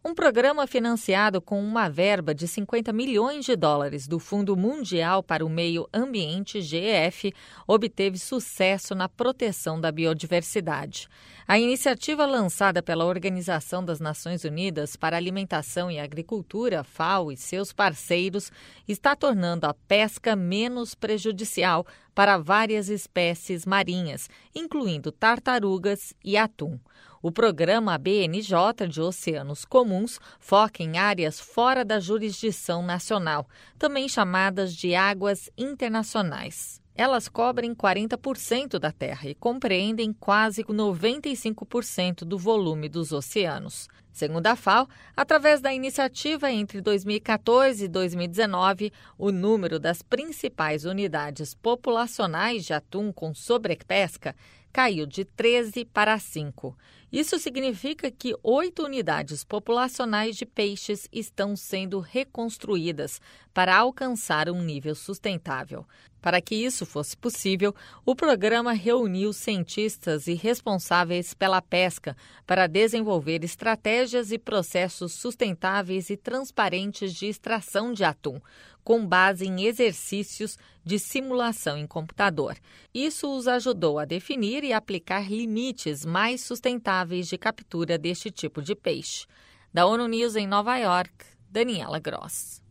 Um programa financiado com uma verba de 50 milhões de dólares do Fundo Mundial para o Meio Ambiente, GEF, obteve sucesso na proteção da biodiversidade. A iniciativa lançada pela Organização das Nações Unidas para a Alimentação e Agricultura, FAO, e seus parceiros, está tornando a pesca menos prejudicial para várias espécies marinhas, incluindo tartarugas e atum. O programa ABNJ de Oceanos Comuns foca em áreas fora da jurisdição nacional, também chamadas de águas internacionais. Elas cobrem 40% da terra e compreendem quase 95% do volume dos oceanos. Segundo a FAO, através da iniciativa entre 2014 e 2019, o número das principais unidades populacionais de atum com sobrepesca caiu de 13 para 5. Isso significa que 8 unidades populacionais de peixes estão sendo reconstruídas para alcançar um nível sustentável. Para que isso fosse possível, o programa reuniu cientistas e responsáveis pela pesca para desenvolver estratégias e processos sustentáveis e transparentes de extração de atum, com base em exercícios de simulação em computador. Isso os ajudou a definir e aplicar limites mais sustentáveis de captura deste tipo de peixe. Da ONU News em Nova York, Daniela Gross.